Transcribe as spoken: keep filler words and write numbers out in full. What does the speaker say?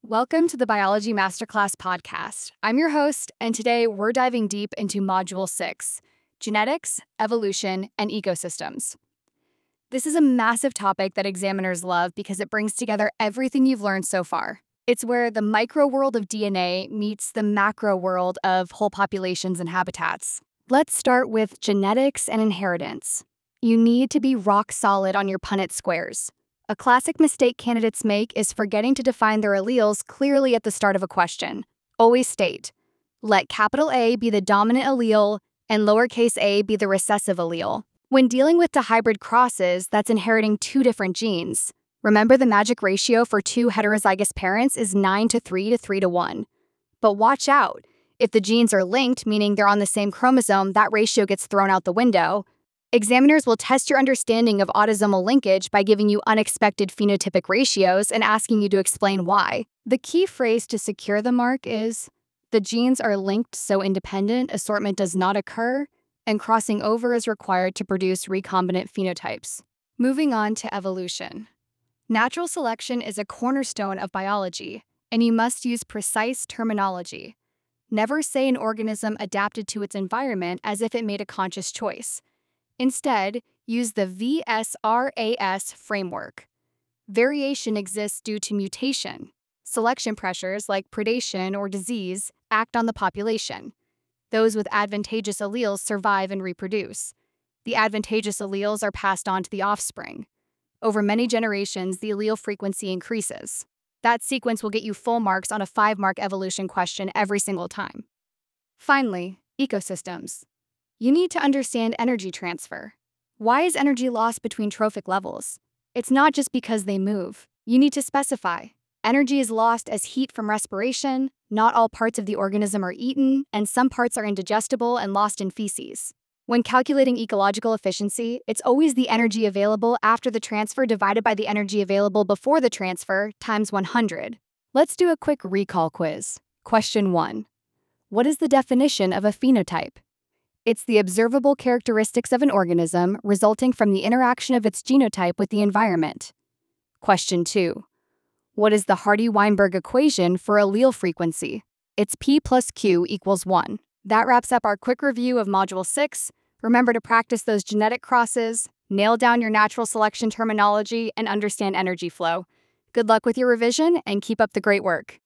Welcome to the Biology Masterclass podcast. I'm your host, and today we're diving deep into Module six, Genetics, Evolution, and Ecosystems. This is a massive topic that examiners love because it brings together everything you've learned so far. It's where the micro world of D N A meets the macro world of whole populations and habitats. Let's start with genetics and inheritance. You need to be rock solid on your Punnett squares. A classic mistake candidates make is forgetting to define their alleles clearly at the start of a question. Always state, let capital A be the dominant allele and lowercase a be the recessive allele. When dealing with dihybrid crosses, that's inheriting two different genes. Remember, the magic ratio for two heterozygous parents is nine to three to three to one. But watch out. If the genes are linked, meaning they're on the same chromosome, that ratio gets thrown out the window. Examiners will test your understanding of autosomal linkage by giving you unexpected phenotypic ratios and asking you to explain why. The key phrase to secure the mark is, the genes are linked so independent assortment does not occur, and crossing over is required to produce recombinant phenotypes. Moving on to evolution. Natural selection is a cornerstone of biology, and you must use precise terminology. Never say an organism adapted to its environment as if it made a conscious choice. Instead, use the V S R A S framework. Variation exists due to mutation. Selection pressures like predation or disease act on the population. Those with advantageous alleles survive and reproduce. The advantageous alleles are passed on to the offspring. Over many generations, the allele frequency increases. That sequence will get you full marks on a five-mark evolution question every single time. Finally, ecosystems. You need to understand energy transfer. Why is energy lost between trophic levels? It's not just because they move. You need to specify. Energy is lost as heat from respiration, not all parts of the organism are eaten, and some parts are indigestible and lost in feces. When calculating ecological efficiency, it's always the energy available after the transfer divided by the energy available before the transfer times one hundred. Let's do a quick recall quiz. Question one. What is the definition of a phenotype? It's the observable characteristics of an organism resulting from the interaction of its genotype with the environment. Question two. What is the Hardy-Weinberg equation for allele frequency? It's P plus Q equals one. That wraps up our quick review of Module six. Remember to practice those genetic crosses, nail down your natural selection terminology, and understand energy flow. Good luck with your revision, and keep up the great work.